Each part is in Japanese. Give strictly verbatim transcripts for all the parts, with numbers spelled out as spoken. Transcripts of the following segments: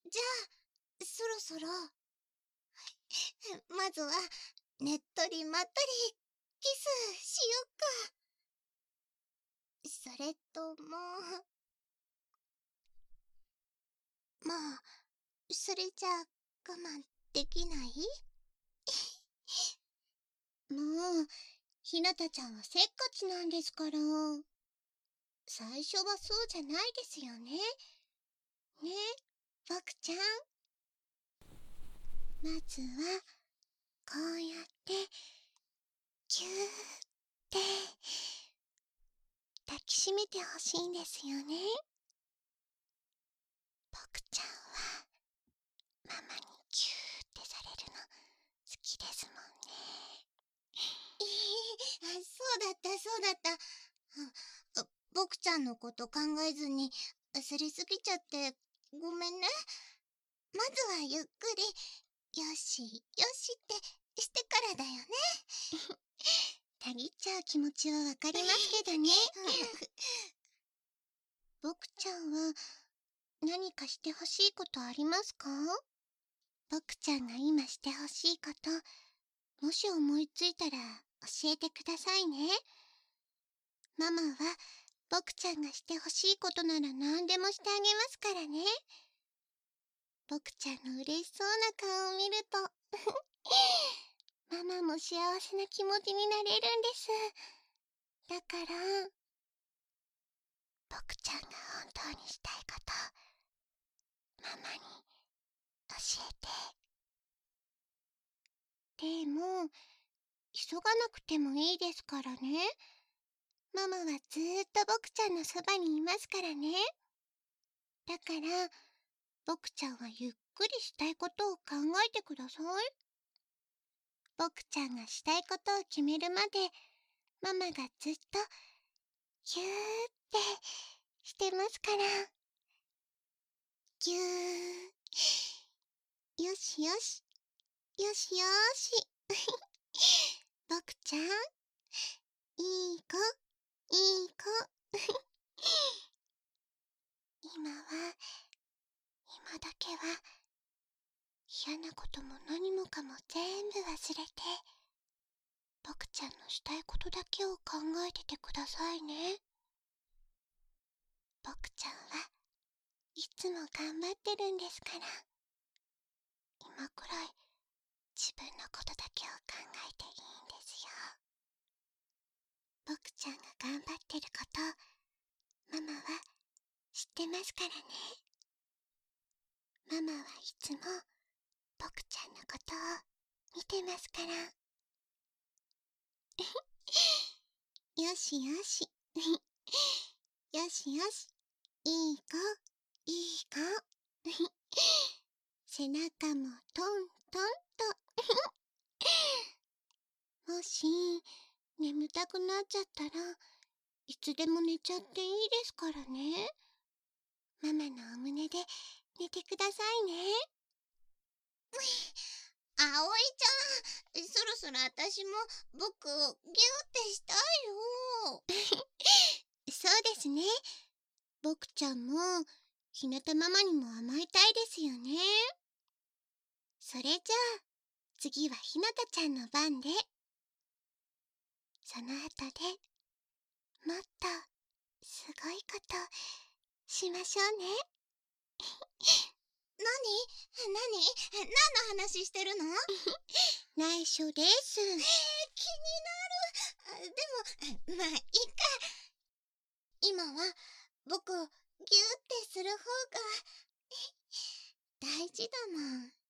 じゃあ、そろそろ、まずは、ねっとりまったり、キスしよっか。それとも、まあ、それじゃあ、我慢できない？もう、ひなたちゃんはせっかちなんですから。最初はそうじゃないですよね。ね、ボクちゃん。まずは、こうやって、ぎゅーって抱きしめてほしいんですよね。ボクちゃんは、ママにぎゅーってされるの好きですもんね。えー、そうだったそうだった。あ、ボクちゃんのこと考えずに焦りすぎちゃってごめんね。まずはゆっくり、よしよしってしてからだよね。たぎっちゃう気持ちはわかりますけどね。ボクちゃんは何かしてほしいことありますか？ボクちゃんが今してほしいこと、もし思いついたら教えてくださいね。ママはボクちゃんがしてほしいことなら何でもしてあげますからね。ボクちゃんの嬉しそうな顔を見るとママも幸せな気持ちになれるんです。だからボクちゃんが本当にしたいことママに教えて。でも急がなくてもいいですからね。ママはずーっとボクちゃんのそばにいますからね。だからボクちゃんはゆっくりしたいことを考えてください。ボクちゃんがしたいことを決めるまでママがずっとぎゅーってしてますから。ぎゅー。よしよし。よしよーし。ボクちゃん、いい子、いい子。今は、今だけは、嫌なことも何もかも全部忘れて、ボクちゃんのしたいことだけを考えててくださいね。ボクちゃんはいつも頑張ってるんですから。今くらい自分のことだけを考えていいんですよ。ボクちゃんが頑張ってること、ママは知ってますからね。ママはいつもボクちゃんのことを見てますから。よしよし。よしよし。いい子、いい子。背中もトントンと。もし眠たくなっちゃったらいつでも寝ちゃっていいですからね。ママのお胸で寝てくださいね。あおいちゃん、そろそろあたしも僕ギューってしたいよ。そうですね。僕ちゃんもひなたママにも甘えたいですよね。それじゃあ次はひなたちゃんの番で、その後でもっとすごいことしましょうね。なになに何の話してるの？内緒です。えー、気になる。でも、まあ、いいか。今は、僕をギューってする方が、大事だもん。ね。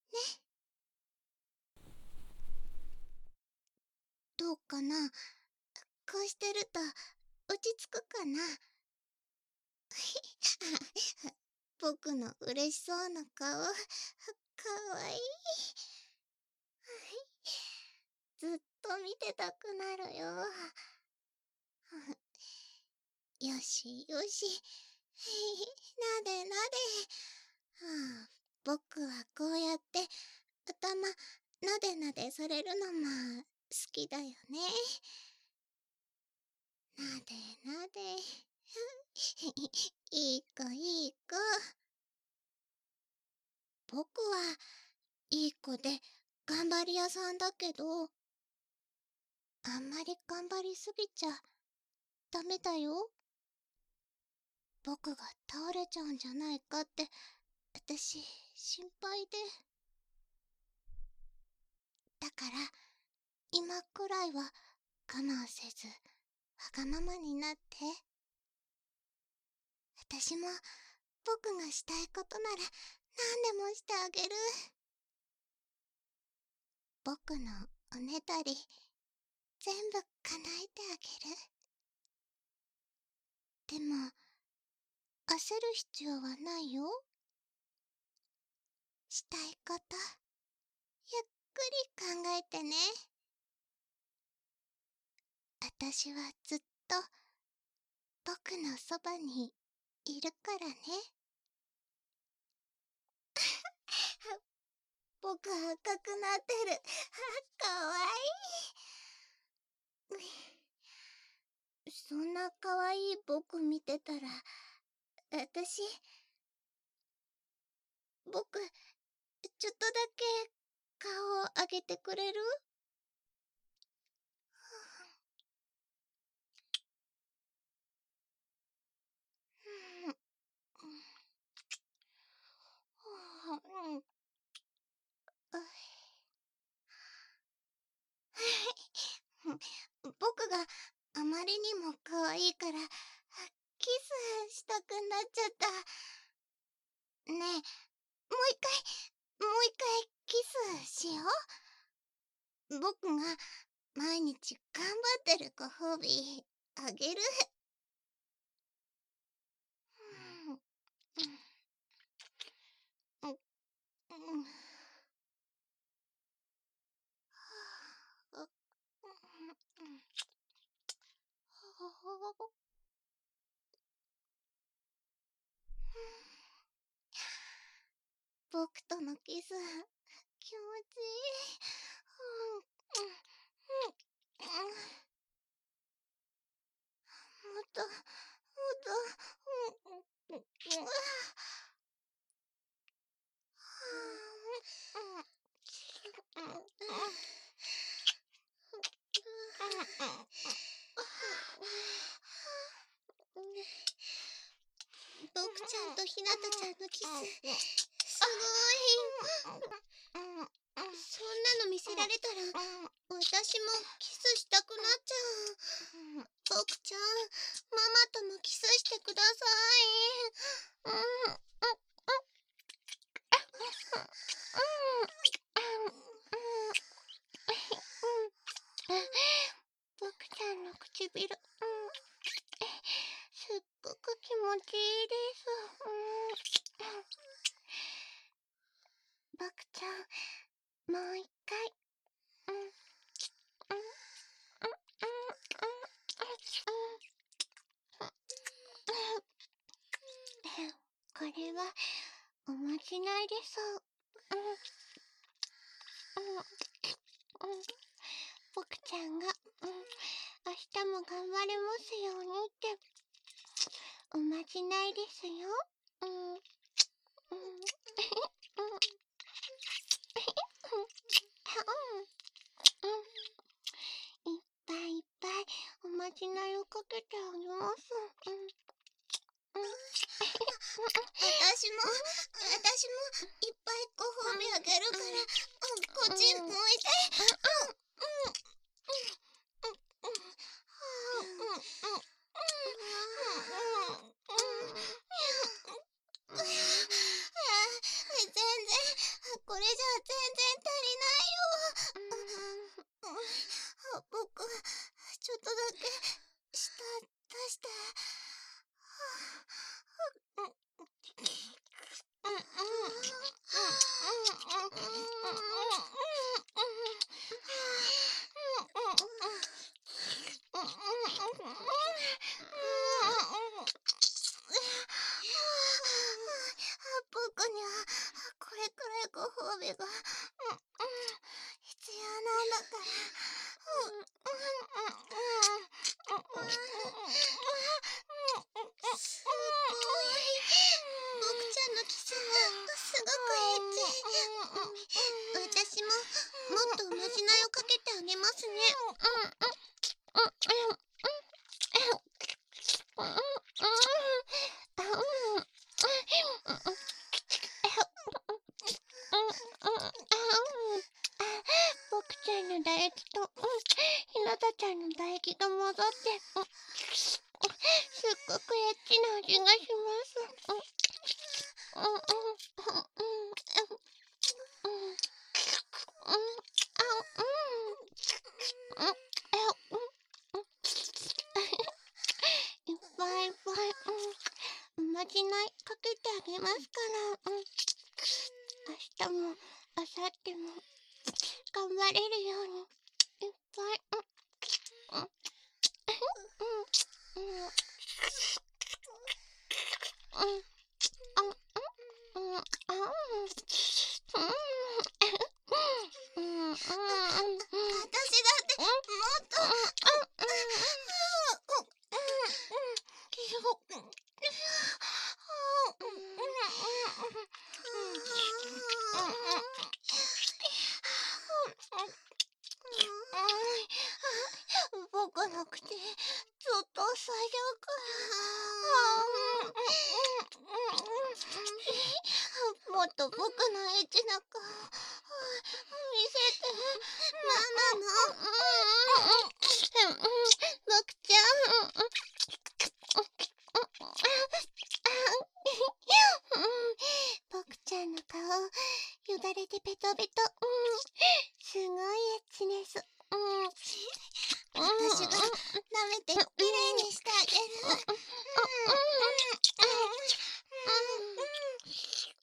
どうかな？こうしてると、落ち着くかな？僕の嬉しそうな顔、かわいい。ずっと見てたくなるよ。よしよし。なでなで。はあ、僕はこうやって頭なでなでされるのも好きだよね。なでなで。いい子いい子。 僕はいい子で頑張り屋さんだけど、あんまり頑張りすぎちゃダメだよ。僕が倒れちゃうんじゃないかって私心配で。だから今くらいは我慢せずわがままになって。私も僕がしたいことなら何でもしてあげる。僕のおねだり全部叶えてあげる。でも焦る必要はないよ。したいことゆっくり考えてね。私はずっと僕のそばにいるからね。僕赤くなってる。かわいい。そんなかわいい僕見てたら、私、僕、ちょっとだけ顔を上げてくれる？うん。僕があまりにも可愛いからキスしたくなっちゃった。ねえ、もう一回、もう一回キスしよう。僕が毎日頑張ってるご褒美あげる。うんうん僕とのキス気持ちいい。もっともっと。僕ちゃんとひなたちゃんのキスすごい。そんなの見せられたら私もキスしたくなっちゃう。僕ちゃん、ママともキスしてください。僕ちゃんの唇、すっごく気持ちいいです。僕ちゃん、もう一回。これはおまじないです。僕ちゃんが、明日も頑張れますようにっておまじないですよ。いっぱいいっぱいおまじないをかけてあげます。私も、私もいっぱいご褒美あげるから、こっち向いて。全然、これじゃ全然足りないよ。僕、ちょっとだけ舌出して。僕にはこれくらいご褒美が必要なんだから。すごい。僕ちゃんのキスすごくエッチ。 って、うん、すっごくエッチな味がします。うん、うん、うん、うん、うん、うん、うん、あ、うん、うん、あ、うん、うん、いっぱいいっぱい、うん、おまじないかけてあげますから、うん、明日も、明後日も、頑張れるように、いっぱい、うん、うん、うん、うん、うん、うん、あ、うん、うん、あ、うん、うん、うん、うん、うん、私だって、もっと、うん、うん、うん、うん、僕の口、ずっと塞いじゃうから。もっと僕のエッチな顔、見せて。なんなの？僕ちゃん。僕ちゃんの顔、よだれでベトベト。すごいエッチです。私が舐めてきれいにしてあげる。